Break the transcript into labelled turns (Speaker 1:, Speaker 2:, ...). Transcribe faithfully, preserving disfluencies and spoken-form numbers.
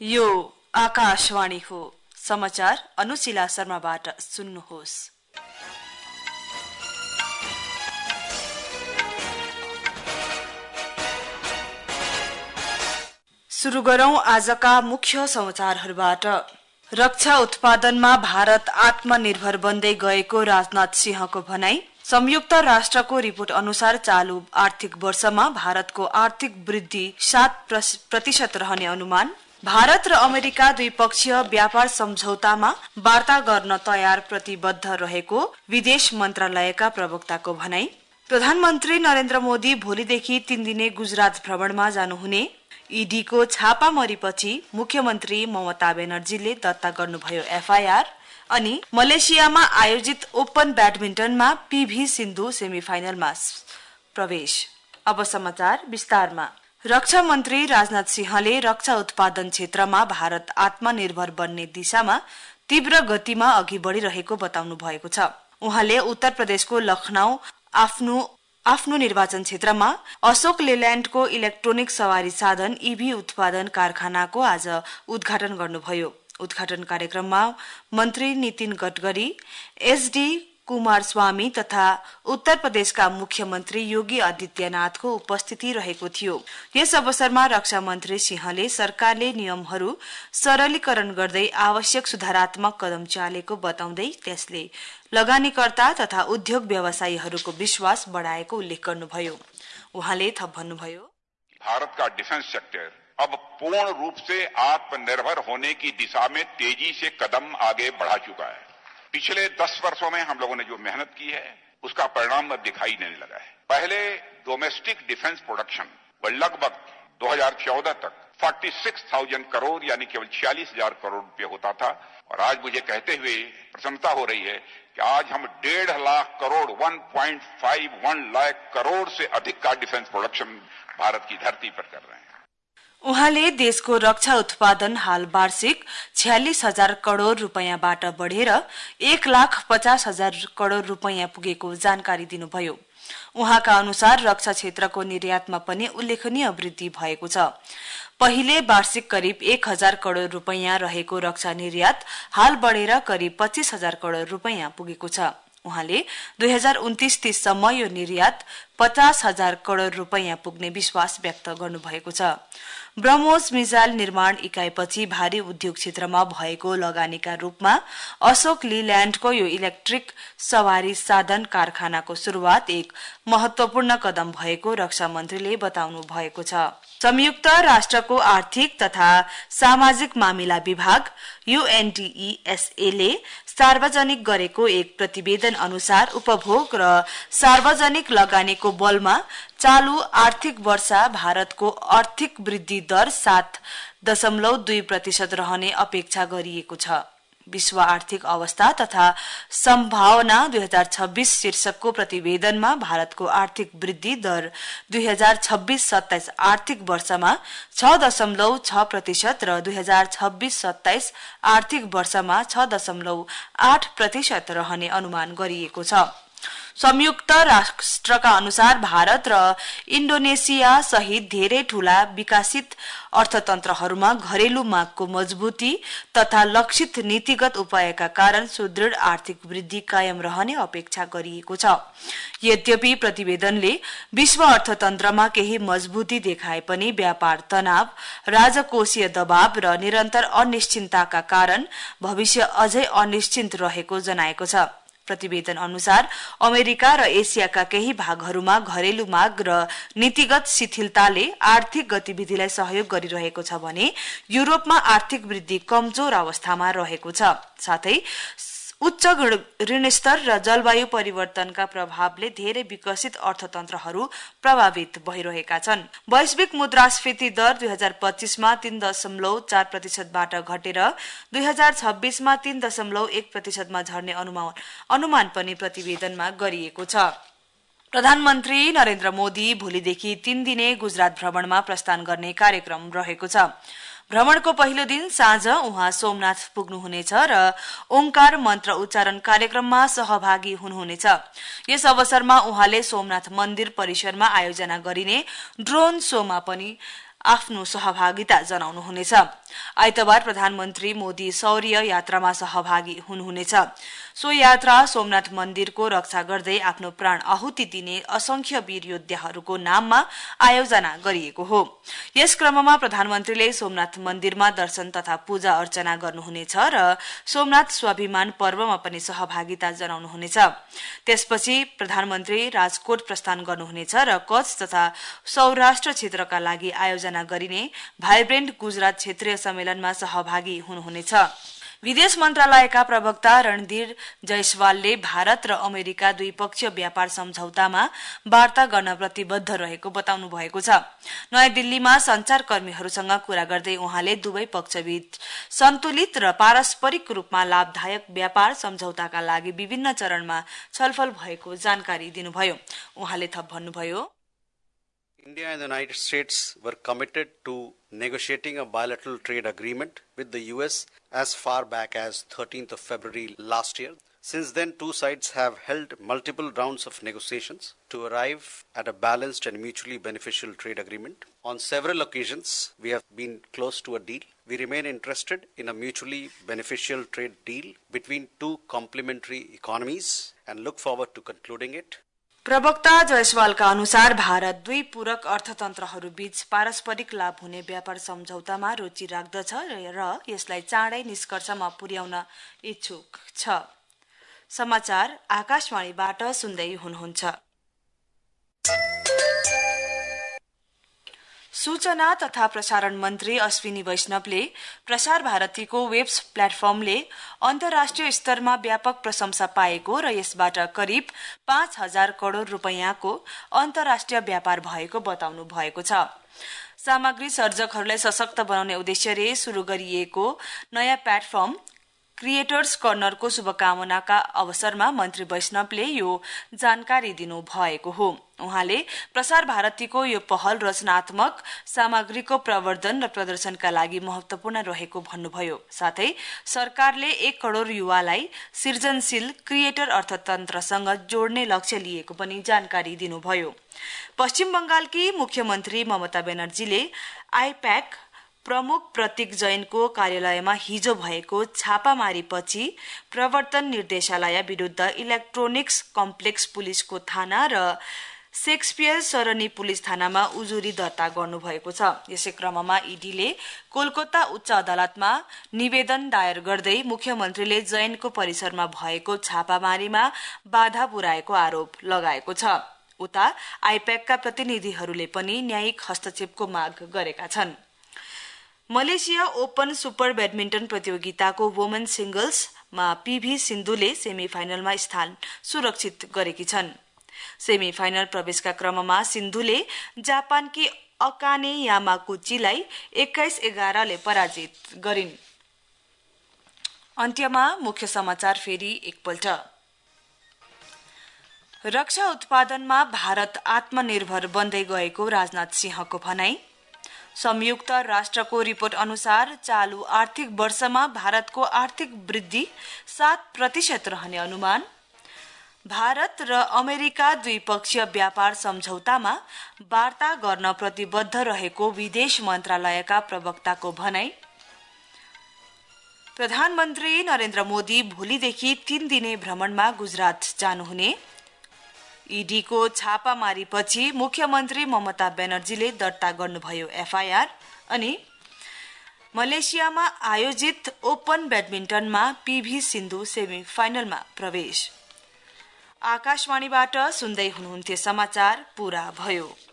Speaker 1: यो आकाशवाणी हो। समाचार अनुशिला शर्माबाट सुन्नुहोस्। सुरु गरौं आजका मुख्य समाचारहरूबाट। रक्षा उत्पादनमा भारत आत्मनिर्भर बन्दै गएको राजनाथ सिंहको भनाई। संयुक्त राष्ट्रको रिपोर्ट अनुसार चालू आर्थिक वर्षमा भारतको आर्थिक वृद्धि सात प्रतिशत रहने अनुमान। भारत र अमेरिका द्विपक्षीय व्यापार सम्झौतामा वार्ता गर्न तयार प्रतिबद्ध रहेको विदेश मन्त्रालयका प्रवक्ताको भनाई। प्रधानमन्त्री नरेन्द्र मोदी भोलिदेखि तीन दिने गुजरात भ्रमणमा जानुहुने। ईडीको छापामारीपछि मुख्यमन्त्री ममता ब्यानर्जीले दर्ता गर्नुभयो एफआईआर। अनि मलेसियामा आयोजित ओपन ब्याडमिन्टनमा पीभी सिन्धु सेमिफाइनलमा प्रवेश। अब समाचार विस्तारमा। रक्षा मन्त्री राजनाथ सिंहले रक्षा उत्पादन क्षेत्रमा भारत आत्मनिर्भर बन्ने दिशामा तीव्र गतिमा अघि बढ़िरहेको बताउनु भएको छ। उहाँले उत्तर प्रदेशको लखनऊ आफ्नो आफ्नो निर्वाचन क्षेत्रमा अशोक लेल्याण्डको इलेक्ट्रोनिक सवारी साधन ईभी उत्पादन कारखानाको आज उद्घाटन गर्नुभयो। उद्घाटन कार्यक्रममा मन्त्री नितिन गडकरी, एसडी कुमारस्वामी तथा उत्तर प्रदेशका मुख्यमन्त्री योगी आदित्यनाथको उपस्थिति रहेको थियो। यस अवसरमा रक्षा मन्त्री सिंहले सरकारले नियमहरू सरलीकरण गर्दै आवश्यक सुधारात्मक कदम चालेको बताउँदै त्यसले लगानीकर्ता तथा उद्योग व्यवसायीहरूको विश्वास बढ़ाएको उल्लेख गर्नुभयो। उहाँले थप भन्नुभयो,
Speaker 2: भारत का डिफेंस सेक्टर अब पूर्ण रूप से आत्मनिर्भर होने की दिशा में तेजी से कदम आगे बढ़ा चुका है। पिछले दस वर्षों में हम लोगों ने जो मेहनत की है उसका परिणाम अब दिखाई देने लगा है। पहले डोमेस्टिक डिफेंस प्रोडक्शन लगभग दो हज़ार चौदह तक छियालीस हज़ार करोड़ यानी केवल छियालीस हजार करोड़ रुपए होता था और आज मुझे कहते हुए प्रसन्नता हो रही है कि आज हम डेढ़ लाख करोड़ एक पॉइंट इक्यावन लाख करोड़ से अधिक का डिफेंस प्रोडक्शन भारत की धरती पर कर रहे हैं।
Speaker 1: उहाँले देशको रक्षा उत्पादन हाल वार्षिक छयालिस हजार करोड़ रूपैयाँबाट बढ़ेर एक लाख पचास हजार करोड़ रूपैयाँ पुगेको जानकारी दिनुभयो। उहाँका अनुसार रक्षा क्षेत्रको निर्यातमा पनि उल्लेखनीय वृद्धि भएको छ। पहिले वार्षिक करिब एक हजार करोड़ रूपैयाँ रहेको रक्षा निर्यात हाल बढ़ेर करिब पच्चीस हजार करोड़ रूपैयाँ पुगेको छ। उहाँले दुई हजार उन्तीस तीस सम्म यो निर्यात पचास हजार करोड़ रूपैयाँ पुग्ने विश्वास व्यक्त गर्नुभएको छ। ब्रह्मोस मिसाइल निर्माण इकाइपछि भारी उद्योग क्षेत्रमा भएको लगानीका रूपमा अशोक लील्याण्डको यो इलेक्ट्रिक सवारी साधन कारखानाको शुरूआत एक महत्वपूर्ण कदम भएको रक्षा मन्त्रीले बताउनु भएको छ। संयुक्त राष्ट्रको आर्थिक तथा सामाजिक मामिला विभाग यूएनडीईएसए ले सार्वजनिक गरेको एक प्रतिवेदन अनुसार उपभोग र सार्वजनिक लगानीको बलमा चालू आर्थिक वर्ष भारतको आर्थिक वृद्धि दर सात दशमलव दुई प्रतिशत रहने अपेक्षा गरिएको छ। विश्व आर्थिक अवस्था तथा सम्भावना दुई हजार छब्बीस शीर्षकको प्रतिवेदनमा भारतको आर्थिक वृद्धि दर दुई हजार छब्बीस सत्ताइस आर्थिक वर्षमा छ दशमलव छ प्रतिशत र दुई हजार छब्बीस सत्ताइस आर्थिक वर्षमा छ दशमलव आठ प्रतिशत रहने अनुमान गरिएको छ। संयुक्त राष्ट्रका अनुसार भारत र इन्डोनेसिया सहित धेरै ठूला विकसित अर्थतन्त्रहरूमा घरेलु मागको मजबुती तथा लक्षित नीतिगत उपायका कारण सुदृढ आर्थिक वृद्धि कायम रहने अपेक्षा गरिएको छ। यद्यपि प्रतिवेदनले विश्व अर्थतन्त्रमा केही मजबुती देखाए पनि व्यापार तनाव, राजकोषीय दबाव र निरन्तर अनिश्चितताका कारण भविष्य अझै अनिश्चित रहेको जनाएको छ। प्रतिवेदन अनुसार अमेरिका र एसियाका केही भागहरूमा घरेलु माग र नीतिगत शिथिलताले आर्थिक गतिविधिलाई सहयोग गरिरहेको छ भने युरोपमा आर्थिक वृद्धि कमजोर अवस्थामा रहेको छ। साथै उच्च ऋणस्तर र जलवायु परिवर्तनका प्रभावले धेरै विकसित अर्थतन्त्रहरू प्रभावित भइरहेका छन्। वैश्विक मुद्रास्फीति दर दुई हजार पच्चीसमा तीन दशमलव चार प्रतिशतबाट घटेर दुई हजार छब्बीसमा तीन दशमलव एक प्रतिशतमा झर्ने अनुमान अनुमान पनि प्रतिवेदनमा गरिएको छ। प्रधानमन्त्री नरेन्द्र मोदी भोलिदेखि तीन दिने गुजरात भ्रमणमा प्रस्थान गर्ने कार्यक्रम रहेको छ। भ्रमणको पहिलो दिन साँझ उहाँ सोमनाथ पुग्नुहुनेछ र ओंकार मन्त्र उच्चारण कार्यक्रममा सहभागी हुनुहुनेछ। यस अवसरमा उहाँले सोमनाथ मन्दिर परिसरमा आयोजना गरिने ड्रोन शोमा पनि आफ्नो सहभागिता जनाउनुहुनेछ। आइतबार प्रधानमन्त्री मोदी शौर्य यात्रामा सहभागी हुनुहुनेछ। सो यात्रा सोमनाथ मन्दिरको रक्षा गर्दै आफ्नो प्राण आहुति दिने असंख्य वीर योद्धाहरूको नाममा आयोजना गरिएको हो। यस क्रममा प्रधानमन्त्रीले सोमनाथ मन्दिरमा दर्शन तथा पूजा अर्चना गर्नुहुनेछ र सोमनाथ स्वाभिमान पर्वमा पनि सहभागिता जनाउनुहुनेछ। त्यसपछि प्रधानमन्त्री राजकोट प्रस्थान गर्नुहुनेछ र कच्छ तथा सौराष्ट्र क्षेत्रका लागि आयोजना गरिने भाइब्रेन्ट गुजरात क्षेत्रीय सम्मेलनमा सहभागी हुनुहुनेछ। विदेश मन्त्रालयका प्रवक्ता रणधीर जयसवालले भारत र अमेरिका द्विपक्षीय व्यापार सम्झौतामा वार्ता गर्न प्रतिबद्ध रहेको बताउनु भएको छ। नयाँ दिल्लीमा संचारकर्मीहरूसँग कुरा गर्दै उहाँले दुवै पक्षबीच सन्तुलित र पारस्परिक रूपमा लाभदायक व्यापार सम्झौताका लागि विभिन्न चरणमा छलफल भएको जानकारी दिनुभयो। उहाँले थप भन्नुभयो,
Speaker 3: India and the United States were committed to negotiating a bilateral trade agreement with the U S as far back as thirteenth of February last year. Since then, two sides have held multiple rounds of negotiations to arrive at a balanced and mutually beneficial trade agreement. On several occasions, we have been close to a deal. We remain interested in a mutually beneficial trade deal between two complementary economies and look forward to concluding it.
Speaker 1: प्रवक्ता जयसवालका अनुसार भारत दुई पूरक अर्थतन्त्रहरूबीच पारस्परिक लाभ हुने व्यापार सम्झौतामा रुचि राख्दछ र यसलाई चाँडै निष्कर्षमा पुर्याउन इच्छुक छ। समाचार आकाशवाणीबाट सुन्दै हुनुहुन्छ। सूचना तथा प्रसारण मन्त्री अश्विनी वैष्णवले प्रसार भारतीको वेब्स प्लेटफर्मले अन्तर्राष्ट्रिय स्तरमा व्यापक प्रशंसा पाएको र यसबाट करिब पाँच हजार करोड़ रूपैयाँको अन्तर्राष्ट्रिय व्यापार भएको बताउनु भएको छ। सामग्री सर्जकहरूलाई सशक्त बनाउने उद्देश्यले शुरू गरिएको नयाँ प्लेटफर्म क्रिएटर्स कर्नरको शुभकामनाका अवसरमा मन्त्री वैष्णवले यो जानकारी दिनु भएको हो। उहाँले प्रसार भारतीको यो पहल रचनात्मक सामग्रीको प्रवर्धन र प्रदर्शनका लागि महत्वपूर्ण रहेको भन्नुभयो। साथै सरकारले एक करोड़ युवालाई सृजनशील क्रिएटर अर्थतन्त्रसँग जोड्ने लक्ष्य लिएको पनि जानकारी दिनुभयो। पश्चिम बंगालकी मुख्यमन्त्री ममता ब्यानर्जीले आइप्याक प्रमुख प्रतीक जैनको कार्यालयमा हिजो भएको छापामारीपछि प्रवर्तन निर्देशालय विरुद्ध इलेक्ट्रोनिक्स कम्प्लेक्स पुलिसको थाना र शेक्सपियर सरनी पुलिस थानामा उजुरी दर्ता गर्नुभएको छ। यसै क्रममा ईडीले कोलकाता उच्च अदालतमा निवेदन दायर गर्दै मुख्यमन्त्रीले जैनको परिसरमा भएको छापामारीमा बाधा पुर्याएको आरोप लगाएको छ। उता आइप्याकका प्रतिनिधिहरूले पनि न्यायिक हस्तक्षेपको माग गरेका छन्। मलेसिया ओपन सुपर ब्याडमिन्टन प्रतियोगिताको वुमेन सिंगल्समा पीभी सिन्धुले सेमी फाइनलमा स्थान सुरक्षित गरेकी छन्। सेमी फाइनल प्रवेशका क्रममा सिन्धुले जापानकी अकाने यामाकुचीलाई एक्काइस एघारले पराजित गरिन्। अन्त्यमा मुख्य समाचार फेरि एकपल्ट। रक्षा उत्पादनमा भारत आत्मनिर्भर बन्दै गएको राजनाथ सिंहको भनाई। संयुक्त राष्ट्रको रिपोर्ट अनुसार चालू आर्थिक वर्षमा भारतको आर्थिक वृद्धि सात प्रतिशत रहने अनुमान। भारत र अमेरिका द्विपक्षीय व्यापार सम्झौतामा वार्ता गर्न प्रतिबद्ध रहेको विदेश मन्त्रालयका प्रवक्ताको भनाई। प्रधानमन्त्री नरेन्द्र मोदी भोलिदेखि तीन दिने भ्रमणमा गुजरात जानुहुने। ईडीको छापामारीपछि मुख्यमन्त्री ममता ब्यानर्जीले दर्ता गर्नुभयो एफआईआर। अनि मलेसियामा आयोजित ओपन ब्याडमिन्टनमा पीभी सिन्धु सेमी फाइनलमा प्रवेश। आकाशवाणीबाट सुन्दै हुनुहुन्थ्यो समाचार पूरा भयो।